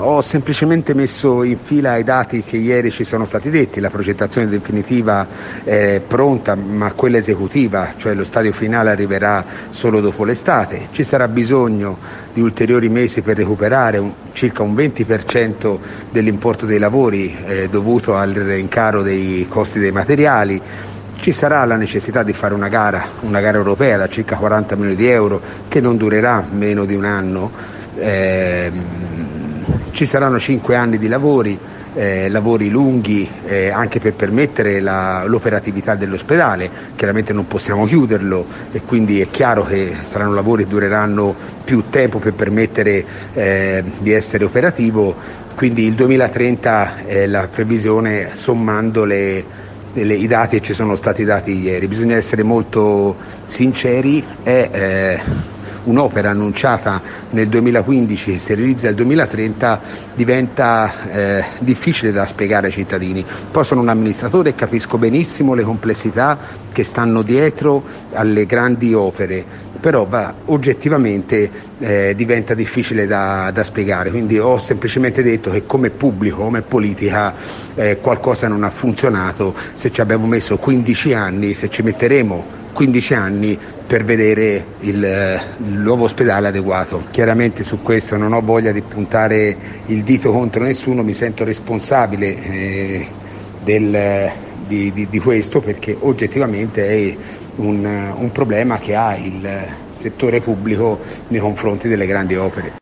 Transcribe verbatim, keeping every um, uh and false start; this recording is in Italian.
ho semplicemente messo in fila i dati che ieri ci sono stati detti. La progettazione definitiva è pronta, ma quella esecutiva, cioè lo stadio finale, arriverà solo dopo l'estate. Ci sarà bisogno di ulteriori mesi per recuperare un, circa un venti per cento dell'importo dei lavori eh, dovuto al rincaro dei costi dei materiali. Ci sarà la necessità di fare una gara, una gara europea da circa quaranta milioni di euro che non durerà meno di un anno. Eh, ci saranno cinque anni di lavori, eh, lavori lunghi eh, anche per permettere la, l'operatività dell'ospedale. Chiaramente non possiamo chiuderlo e quindi è chiaro che saranno lavori che dureranno più tempo per permettere eh, di essere operativo. Quindi il duemilatrenta è la previsione, sommando le i dati che ci sono stati dati ieri. Bisogna essere molto sinceri, è eh, un'opera annunciata nel duemilaquindici che si realizza nel duemilatrenta, diventa eh, difficile da spiegare ai cittadini. Poi sono un amministratore e capisco benissimo le complessità che stanno dietro alle grandi opere, però va, oggettivamente eh, diventa difficile da, da spiegare, quindi ho semplicemente detto che come pubblico, come politica eh, qualcosa non ha funzionato. Se ci abbiamo messo quindici anni, se ci metteremo quindici anni per vedere il, il nuovo ospedale adeguato. Chiaramente su questo non ho voglia di puntare il dito contro nessuno, mi sento responsabile eh, del, di, di, di questo, perché oggettivamente è un, un problema che ha il settore pubblico nei confronti delle grandi opere.